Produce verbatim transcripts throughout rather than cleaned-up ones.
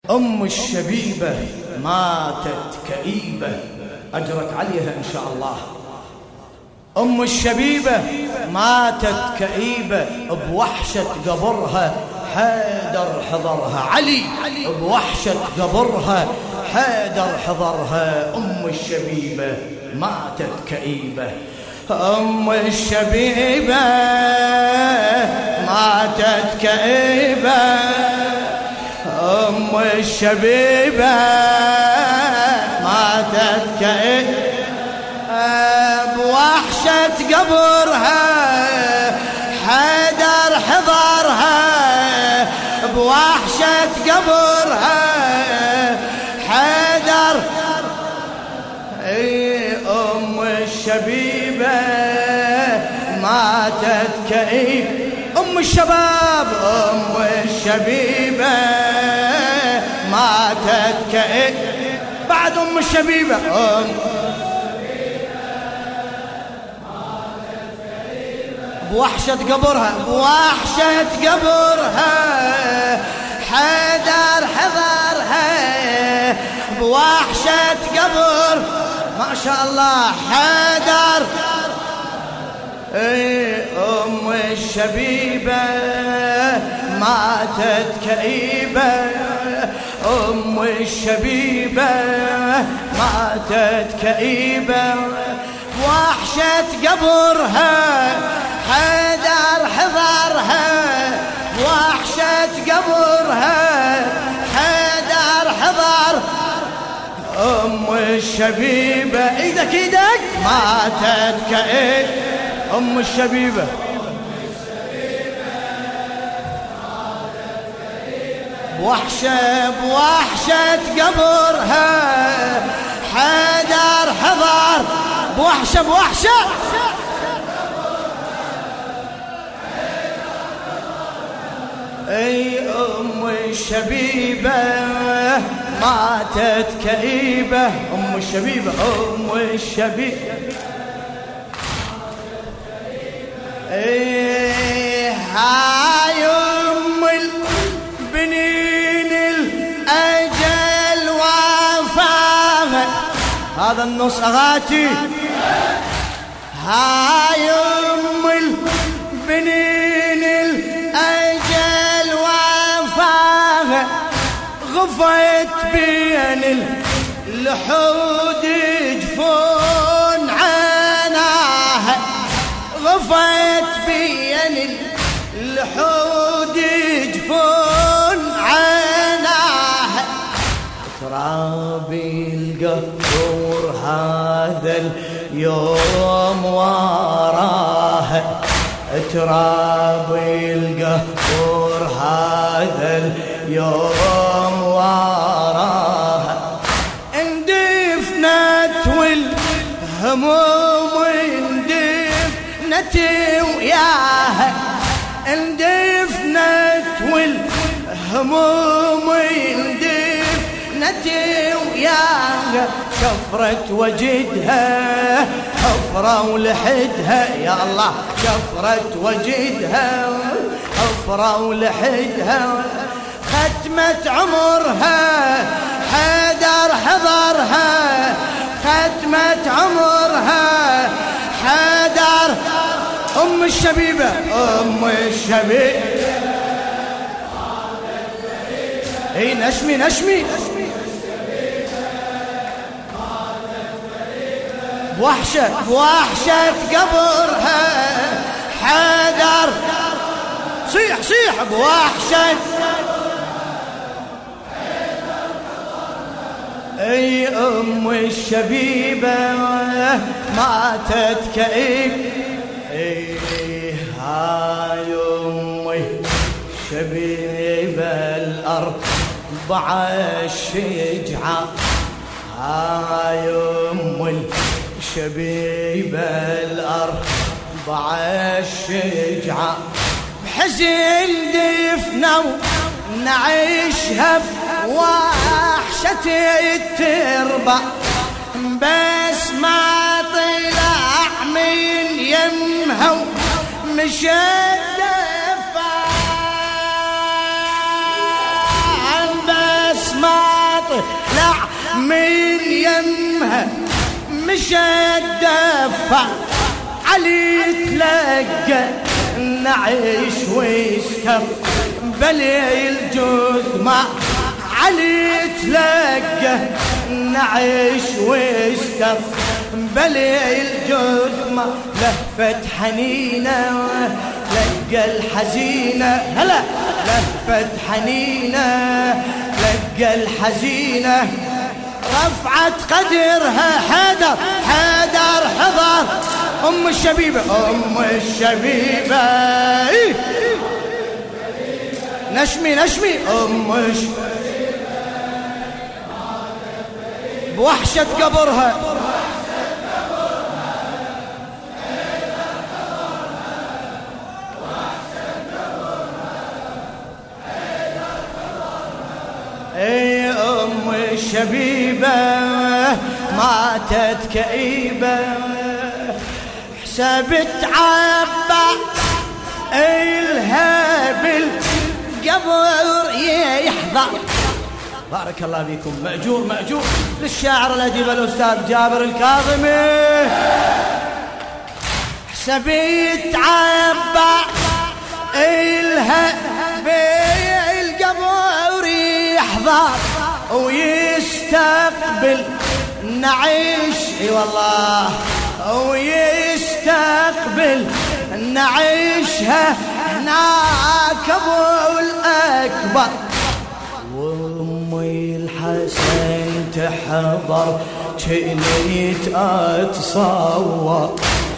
أم الشبيبة ماتت كئيبة، أجرت عليها إن شاء الله. أم الشبيبة ماتت كئيبة، بوحشة قبرها حيدر حضرها. علي بوحشة قبرها حيدر حضرها. أم الشبيبة ماتت كئيبة. أم الشبيبة ماتت كئيبة. أم الشبيبة ماتت كئيبة، بوحشة قبرها حيدر حضرها. بوحشة قبرها حيدر. اي أم الشبيبة ماتت كئيبة. أم الشباب أم الشبيبة ماتت كئيبة. بعد أم الشبيبة أم بوحشة قبرها بوحشة قبرها حيدر حضرها. بوحشة قبر ما شاء الله حيدر. اي أم الشبيبة ماتت كئيبة. أم الشبيبة ماتت كئيبة، وحشة قبرها حيدر حضرها. وحشة قبرها حيدر حضر. أم الشبيبة ايدك ايدك ماتت كئيبة. أم الشبيبة بوحشة بوحشة قبرها حيدر حضر. بوحشة بوحشة اي أم الشبيبة ماتت كئيبة. أم الشبيبة أم الشبيبة اي هاي أم البنين الأجل وفاها. هذا النص أغاتي. هاي أم البنين الأجل وفاها، غفت بين اللحود جفون عناها. غفت بين اللحود جفون عناها. ترابي القبور هذا اليوم وراها. ترابي القبور هذا اليوم وراها. اندفنت والهموم اندفنت وياها. اندفنت والهموم اندفنت وياها. شفرت وجدها حفرة ولحدها. يا الله شفرت وجدها حفرة ولحدها. ختمت عمرها حيدر حضرها. ختمت عمرها حيدر. أم الشبيبة أم الشبيبة اي نشمي نشمي. بوحشة بوحشة قبرها حيدر. صيح صيح بوحشة اي أم الشبيبة ماتت كئيبة. اي هاي أم الشبيبة الأربعة الشجعة. هاي أم الشبيبة الأربعة الشجعة. بحزن دفنوا نعيشها بوحشة التربة. بس ما طلع من يمها ومشى دفع. بس ما لا من يمها مشى الدفع علي تلقى نعيش ويسكر بلي الجثمة علي تلقى نعيش ويسكر بلي الجثمة لفت حنينة لقى الحزينة هلا لفت حنينة لقى الحزينة رفعت قدرها حيدر حيدر حضر أم الشبيبة أم الشبيبة نشمي نشمي أم الشبيبة بوحشة قبرها اي ام الشبيبة ماتت كئيبة حسبت عبا الهابل قبر يحضر. بارك الله فيكم مأجور مأجور للشاعر الأديب الأستاذ جابر الكاظمي. حسبت عبا الهابل قبر يحضر ويستقبل نعيش اي والله ويستقبل نعيشها هناك ابو الاكبر. وامي الحسن تحضر كنيت اتصور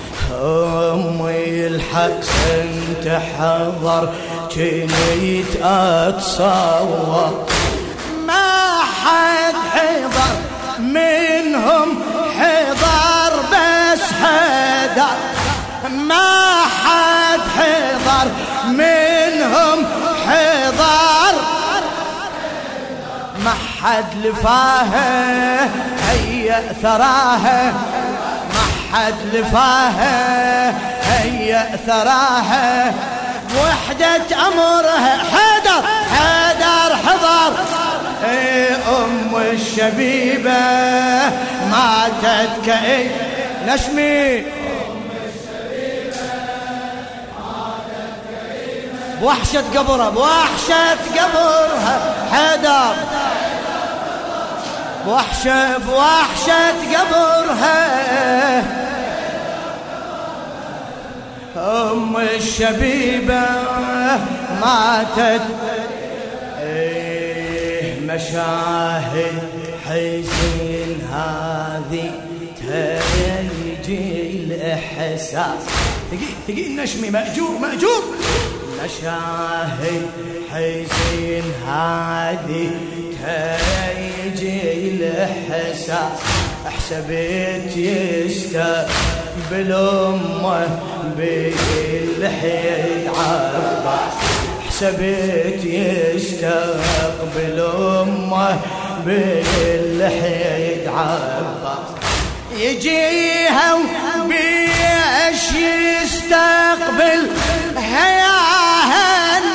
امي الحسن تحضر كنيت اتصور ما حد حضر منهم حضر بس حضر ما حد حضر منهم حضر ما حد لفاها هيا ثراها ما حد لفاها هيا ثراها وحدة أمرها حيدر حيدر حضر. اي ام الشبيبة ماتت كأي نشمي ام الشبيبة ماتت كئيبة بوحشة قبرها بوحشة قبرها حيدر بوحشة بوحشة قبرها ام الشبيبة ماتت. ايه مشاهد حزين هذه تيجي الاحساس ثقيل ثقيل نشمي مأجور مأجور مشاهد حزين هذه تيجي الاحساس حسبت يستقبل امه بالحيد عباس حسبت يستقبل امه بالحيد عباس يجيها وبيش يستقبل هياها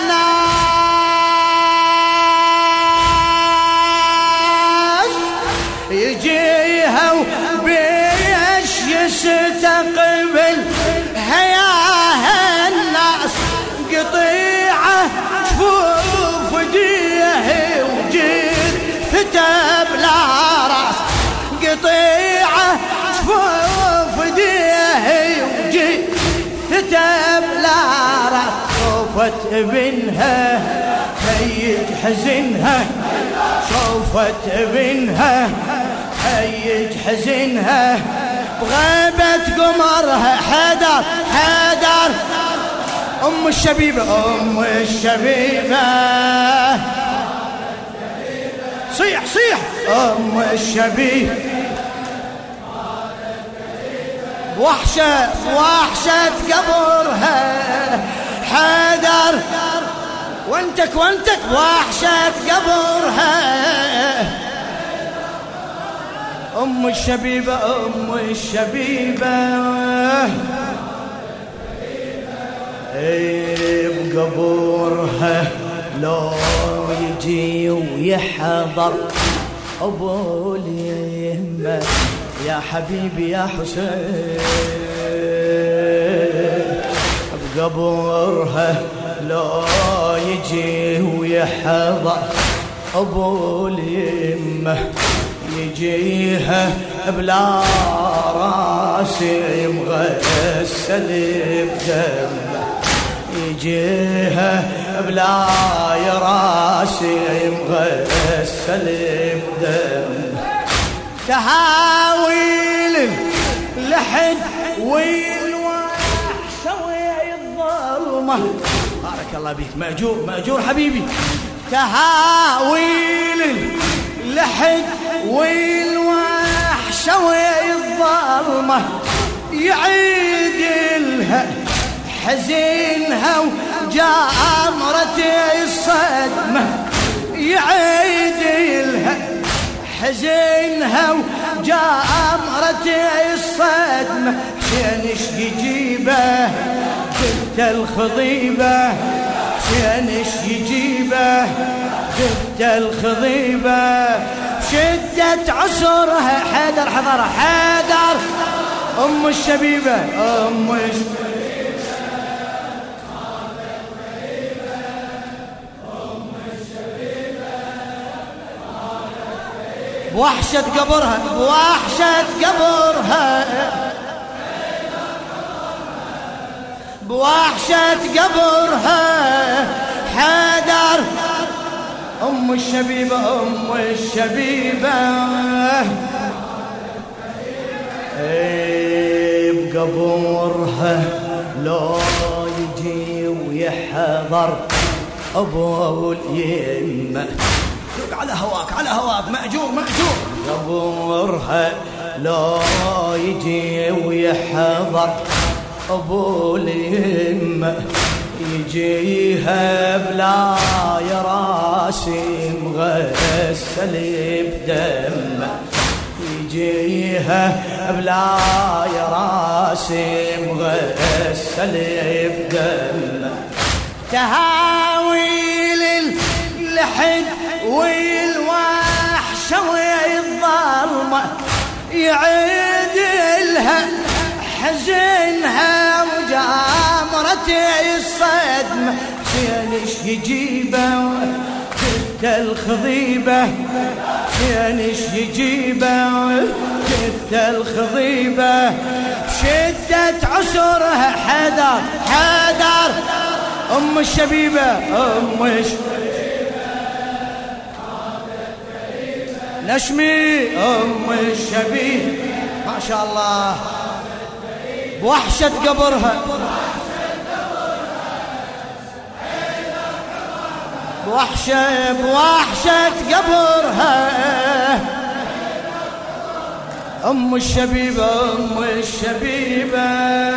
الناس يجيها وبيش يستقبل هياها الناس قطيعة شفوف ديه وجير ثتب لا راس قطيعة شفوف ديه وجير ثتب لا راس شوفت ابنها هيج حزنها شوفت ابنها هيج حزنها بغيبة قمرها حيدر حيدر ام الشبيبة ام الشبيبة صيح صيح ام الشبيبة وحشة وحشة قبرها حيدر وانتك وانتك وحشة قبرها ام الشبيبة ام الشبيبة ايه بقبورها لو يجي ويحضر أبو اليمة يا حبيبي يا حسين بقبرها لو يجي ويحضر أبو اليمة يجيها بلا راسي مغسل بدمه يجيها بلا راسي مغسل بدمه تهاويل لحد والوحشة والظلمة بارك الله بيك مأجور مأجور حبيبي تهاويل لحد والوحشة والظلمة يعيد لها حزينها وجامرة الصدمة يعيد لها حزينها وجامرة الصدمة حسين يجيبه جبت الخضيبة حسين يجيبه جبت الخضيبة شدة عسرها حيدر حضرها حيدر أم الشبيبة أم الشبيبة بوحشة قبرها بوحشة قبرها بوحشة قبرها حيدر أم الشبيبة أم الشبيبة بقبرها لو يجي ويحضر أبو اليمة على هواك على هواك مأجور مأجور قبرها لو يجي ويحضر أبو اليمة يجيها بلا يراسي مغسل بدمه يجيها بلا يراسي مغسل بدمه تهاويل اللحد والوحشة والظلمة يعيد لها حزنها وجامرة الصدمة حسين يجيبه جبت الخضيبة حسين يجيبه جبت الخضيبة بشدة عسرها حيدر حيدر أم الشبيبة أم الشبيبة نشمي أم الشبيبة ما شاء الله بوحشة قبرها بوحشة بوحشة قبرها أم الشبيبة أم الشبيبة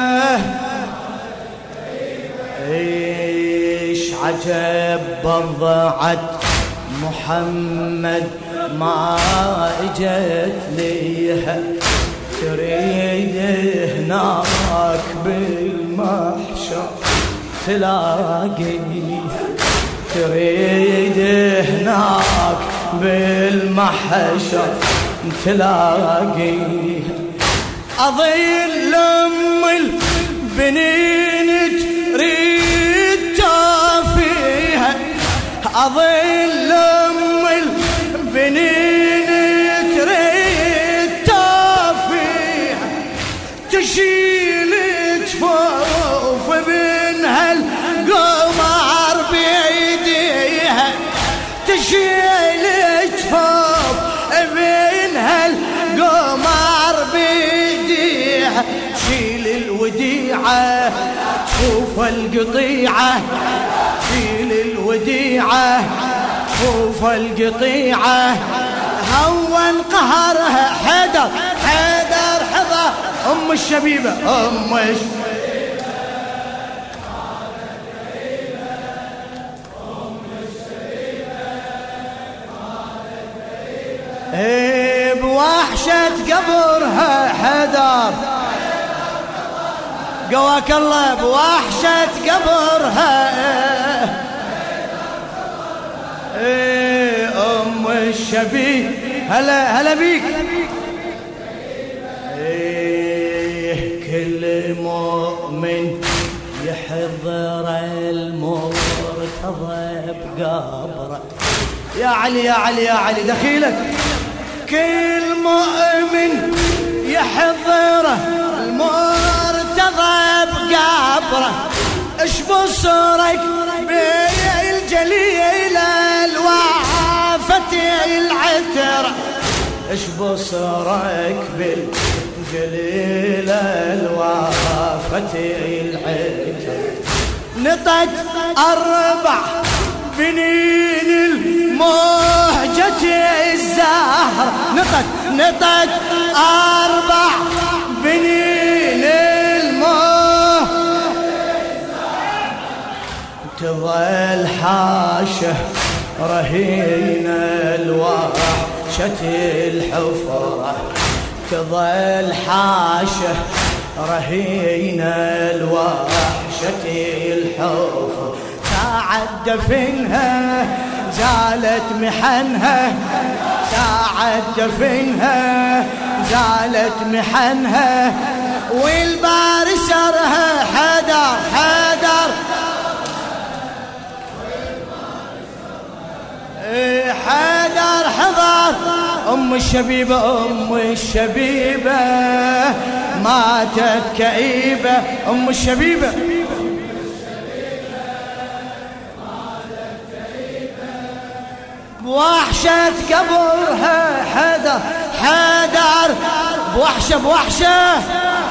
إيش عجب برضعت محمد ما اجت ليها تريد هناك بالمحشر تلاقي تريد هناك بالمحشر تلاقي أظل أم البنين تريد تافيها أظل أم البنين تريد تافيها تشيل جفوف بينها القمر بيديها تشيل جفوف بينها القمر بيديها شيل الوديعة تشوف القطيعة شيل الوديعة شوف القطيعة هون قهرها حيدر حيدر حضر أم الشبيبة أم الشبيبة ايه بوحشة قبرها حيدر قواك الله بوحشة قبرها ايه أم الشبيبة الشبيب. هلا هلا بيك. ايه كل مؤمن يحضر المرتضى بقبره. يا علي يا علي يا علي دخيلك. كل مؤمن يحضر المرتضى بقبره. اش بصرك بالجليل الوافة العترة. اش بصرك بالجليل الوافة العترة. نطت أربع بنين المهجة الزهر. نطت نطت أربع بنين المهجة تظل حاشة رهينة الوحشة الحفرة. تظل حاشة رهينة الوحشة الحفرة. ساعة دفنها زالت محنها. ساعة دفنها زالت محنها. والبار سرها حدر حدر. حدر حضر. أم الشبيبة أم الشبيبة ماتت كئيبة. أم الشبيبة بوحشة قبرها. حدر حدر بوحشة بوحشة